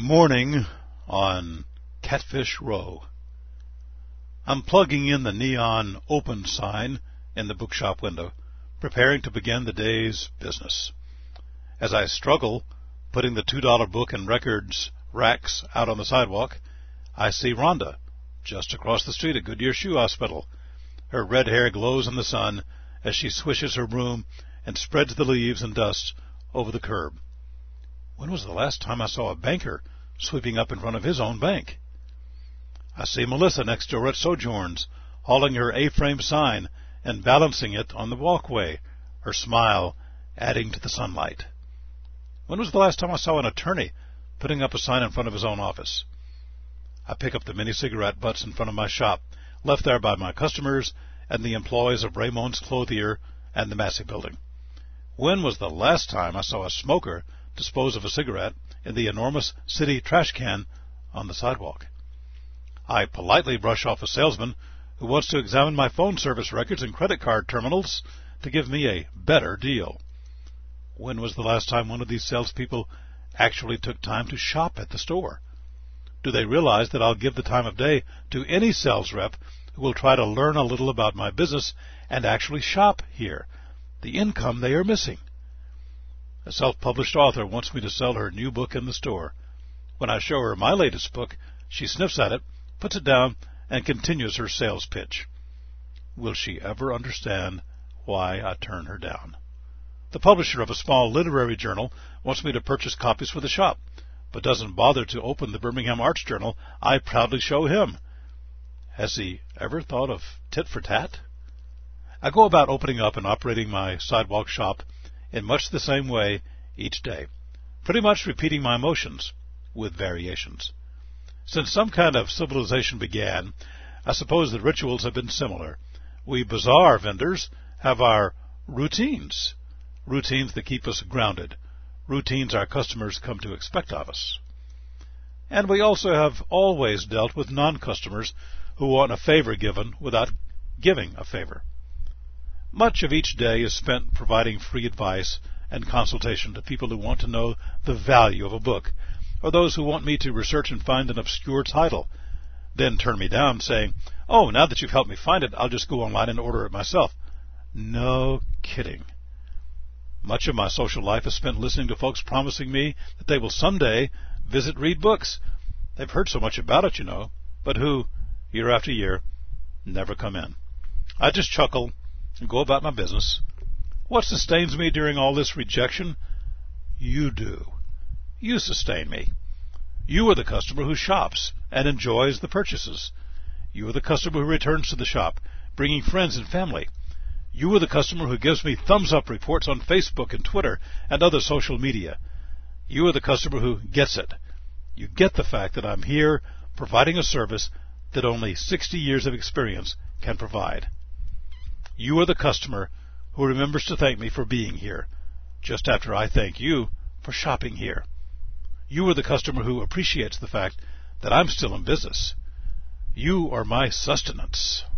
Morning on Catfish Row. I'm plugging in the neon open sign in the bookshop window, preparing to begin the day's business. As I struggle, putting the $2 book and records racks out on the sidewalk, I see Rhonda, just across the street at Goodyear Shoe Hospital. Her red hair glows in the sun as she swishes her broom and spreads the leaves and dust over the curb. When was the last time I saw a banker sweeping up in front of his own bank? I see Melissa next door at Sojourn's, hauling her A-frame sign and balancing it on the walkway, her smile adding to the sunlight. When was the last time I saw an attorney putting up a sign in front of his own office? I pick up the mini cigarette butts in front of my shop, left there by my customers and the employees of Raymond's Clothier and the Massey Building. When was the last time I saw a smoker dispose of a cigarette in the enormous city trash can on the sidewalk? I politely brush off a salesman who wants to examine my phone service records and credit card terminals to give me a better deal. When was the last time one of these salespeople actually took time to shop at the store? Do they realize that I'll give the time of day to any sales rep who will try to learn a little about my business and actually shop here, the income they are missing? A self-published author wants me to sell her new book in the store. When I show her my latest book, she sniffs at it, puts it down, and continues her sales pitch. Will she ever understand why I turn her down? The publisher of a small literary journal wants me to purchase copies for the shop, but doesn't bother to open the Birmingham Arts Journal I proudly show him. Has he ever thought of tit for tat? I go about opening up and operating my sidewalk shop in much the same way each day, pretty much repeating my motions with variations. Since some kind of civilization began, I suppose the rituals have been similar. We bazaar vendors have our routines that keep us grounded, routines our customers come to expect of us. And we also have always dealt with non-customers who want a favor given without giving a favor. Much of each day is spent providing free advice and consultation to people who want to know the value of a book, or those who want me to research and find an obscure title, then turn me down saying, "Oh, now that you've helped me find it, I'll just go online and order it myself." No kidding. Much of my social life is spent listening to folks promising me that they will someday visit Read Books. They've heard so much about it, but who, year after year, never come in. I just chuckle and go about my business. What sustains me during all this rejection? You do. You sustain me. You are the customer who shops and enjoys the purchases. You are the customer who returns to the shop, bringing friends and family. You are the customer who gives me thumbs-up reports on Facebook and Twitter and other social media. You are the customer who gets it. You get the fact that I'm here providing a service that only 60 years of experience can provide. You are the customer who remembers to thank me for being here, just after I thank you for shopping here. You are the customer who appreciates the fact that I'm still in business. You are my sustenance.